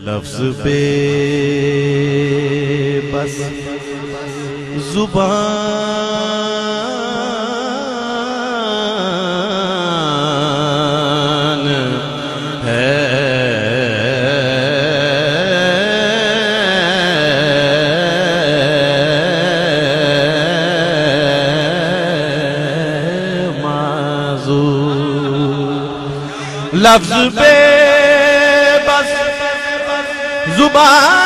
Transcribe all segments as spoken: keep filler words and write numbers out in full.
لفظ پہ بس زبان ہے معذور لفظ پہ بس زبان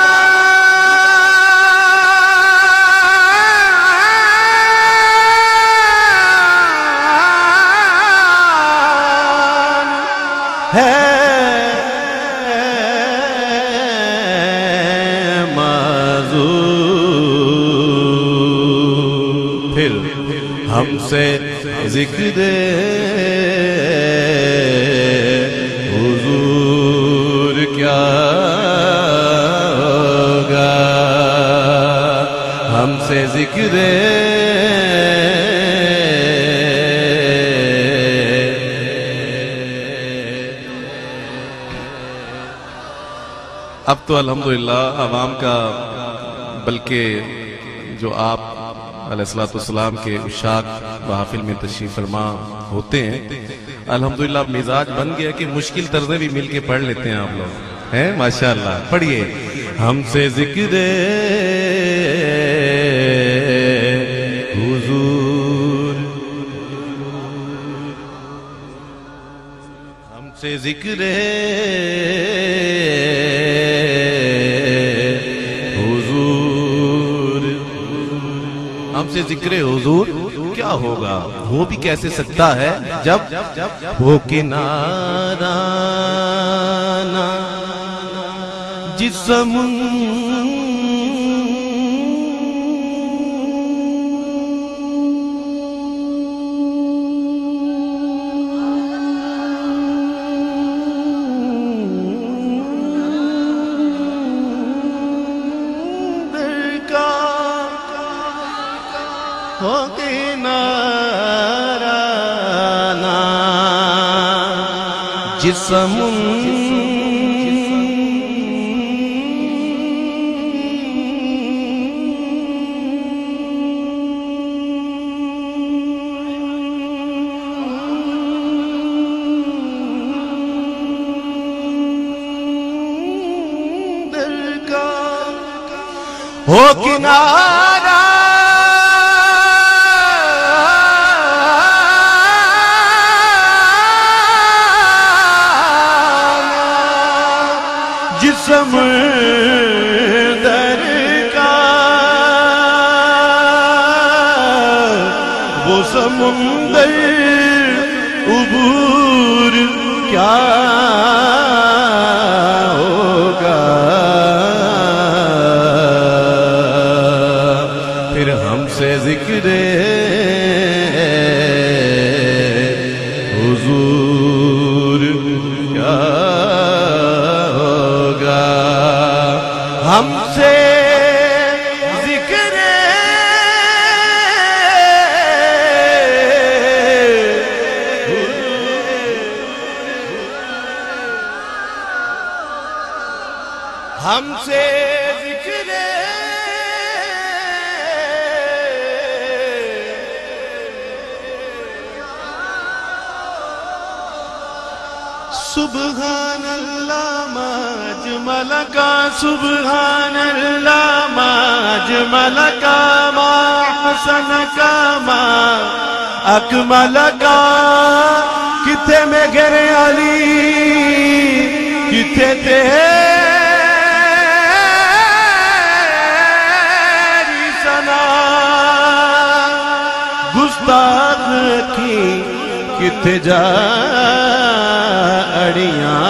ہے معذور پھر ہم سے ذکر حضور کیا ہوگا ہم سے ذکر اب تو الحمدللہ عوام کا بلکہ جو آپ علیہ السلام کے عشاق محافل میں تشریف فرما ہوتے ہیں الحمدللہ اب مزاج بن گیا کہ مشکل طرزیں بھی مل کے پڑھ لیتے ہیں آپ لوگ ہیں ماشاءاللہ پڑھیے ہم سے ذکر حضور ہم سے ذکر ہم سے ذکر حضور کیا ہوگا ہو بھی کیسے سکتا ہے جب ہو کنارہ نہ جسم ہو کنارہ نہ جسم دل کا ہو کنارہ سمندر کا وہ سمندر عبور کیا ہوگا پھر ہم سے ذکر حضور کیا ہم سے ذکر ہم سے ذکر سبحان اللہ ماجمل کا سبحان اللہ ماجمل کا ما حسن کا ما اکمل کا کتے میں گرے علی کتے تیری ثنا گستاخ کی کتے جا اڑیاں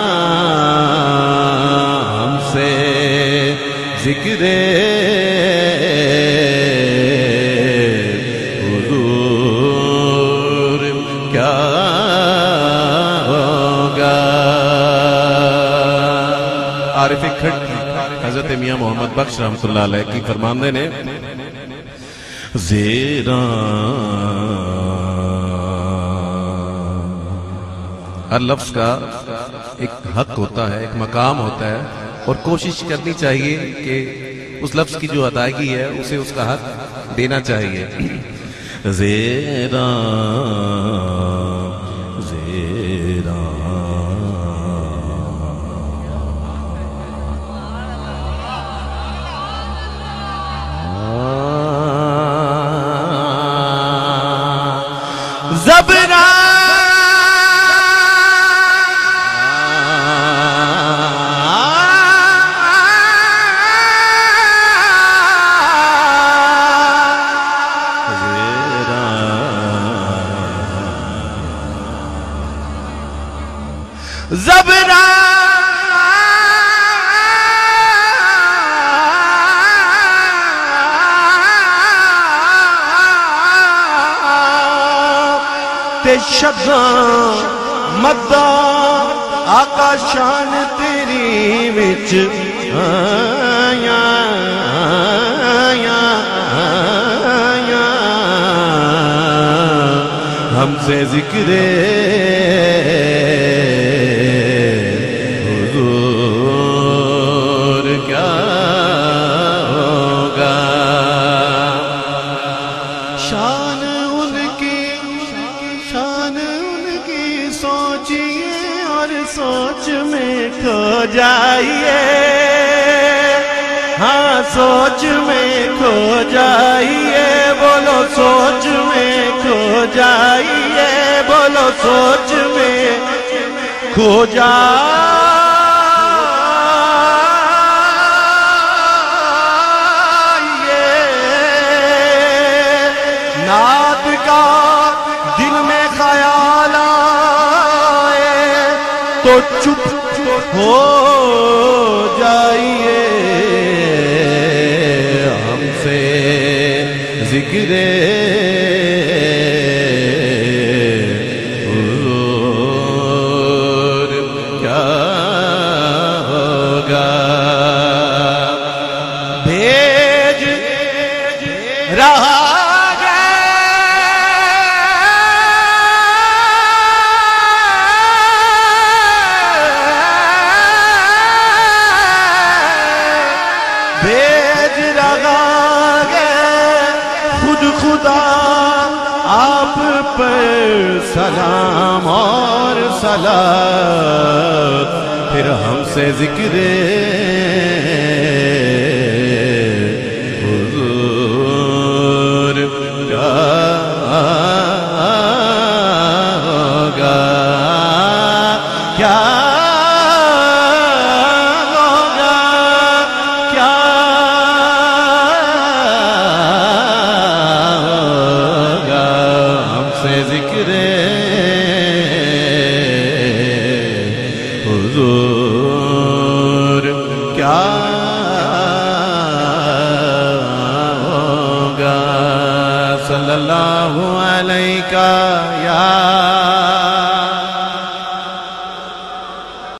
ہم سے ذکر حضور کیا ہوگا عارف کھٹ حضرت میاں محمد بخش رحمت اللہ علیہ کی فرماندے نے زیران ہر لفظ کا ایک حق ہوتا ہے، ایک مقام ہوتا ہے، اور کوشش کرنی چاہیے کہ اس لفظ کی جو ادائیگی ہے اسے اس کا حق دینا چاہیے. زیرا زیرا زبرا زبرا تے شداں مدہ آقا شان تیری وچ آیا آیا آیا ہم سے ذکر حضور کیا ہوگا. شان ان کی شان ان کی سوچیے اور سوچ میں کھو جائیے، ہاں سوچ میں کھو جائیے، بولو سوچ میں کھو جائیے، بولو سوچ میں کھو جائیے. نعت کا دل میں خیال آئے تو چپ ہو جائیے، ہم سے ذکر حضور کیا ہوگا. بھیج رہا بھیج رہا ہے خود خدا آپ پر سلام اور صلات، پھر ہم سے ذکر حضور کیا ہوگا. کیا ذکر حضور کیا ہوگا. صلی اللہ علیہ یا